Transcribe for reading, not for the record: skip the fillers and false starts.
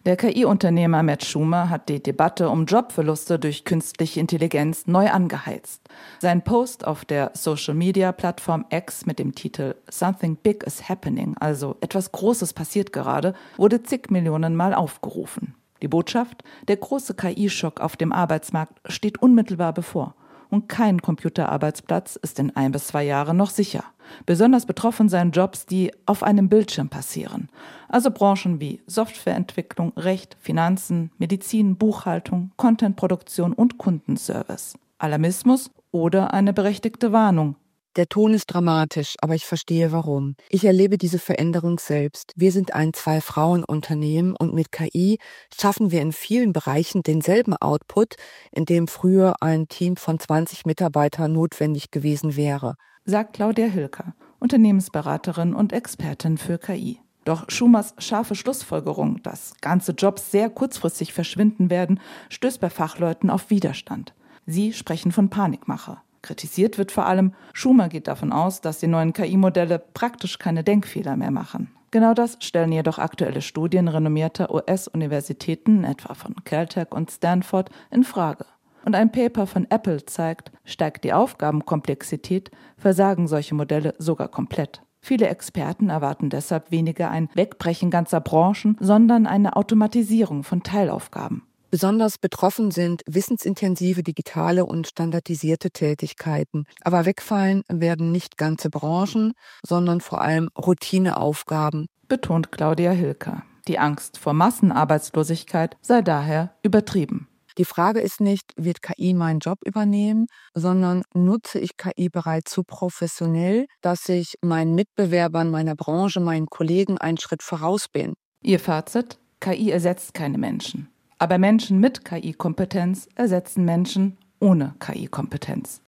Der KI-Unternehmer Matt Schumer hat die Debatte um Jobverluste durch künstliche Intelligenz neu angeheizt. Sein Post auf der Social-Media-Plattform X mit dem Titel "Something big is happening", also etwas Großes passiert gerade, wurde zig Millionen Mal aufgerufen. Die Botschaft: Der große KI-Schock auf dem Arbeitsmarkt steht unmittelbar bevor. Und kein Computerarbeitsplatz ist in 1 bis 2 Jahren noch sicher. Besonders betroffen seien Jobs, die auf einem Bildschirm passieren. Also Branchen wie Softwareentwicklung, Recht, Finanzen, Medizin, Buchhaltung, Contentproduktion und Kundenservice. Alarmismus oder eine berechtigte Warnung. Der Ton ist dramatisch, aber ich verstehe warum. Ich erlebe diese Veränderung selbst. Wir sind ein 2-Frauen-Unternehmen und mit KI schaffen wir in vielen Bereichen denselben Output, in dem früher ein Team von 20 Mitarbeitern notwendig gewesen wäre, sagt Claudia Hilker, Unternehmensberaterin und Expertin für KI. Doch Schumers scharfe Schlussfolgerung, dass ganze Jobs sehr kurzfristig verschwinden werden, stößt bei Fachleuten auf Widerstand. Sie sprechen von Panikmache. Kritisiert wird vor allem, Schumer geht davon aus, dass die neuen KI-Modelle praktisch keine Denkfehler mehr machen. Genau das stellen jedoch aktuelle Studien renommierter US-Universitäten, etwa von Caltech und Stanford, in Frage. Und ein Paper von Apple zeigt, steigt die Aufgabenkomplexität, versagen solche Modelle sogar komplett. Viele Experten erwarten deshalb weniger ein Wegbrechen ganzer Branchen, sondern eine Automatisierung von Teilaufgaben. Besonders betroffen sind wissensintensive digitale und standardisierte Tätigkeiten. Aber wegfallen werden nicht ganze Branchen, sondern vor allem Routineaufgaben, betont Claudia Hilker. Die Angst vor Massenarbeitslosigkeit sei daher übertrieben. Die Frage ist nicht, wird KI meinen Job übernehmen, sondern nutze ich KI bereits so professionell, dass ich meinen Mitbewerbern, meiner Branche, meinen Kollegen einen Schritt voraus bin. Ihr Fazit: KI ersetzt keine Menschen. Aber Menschen mit KI-Kompetenz ersetzen Menschen ohne KI-Kompetenz.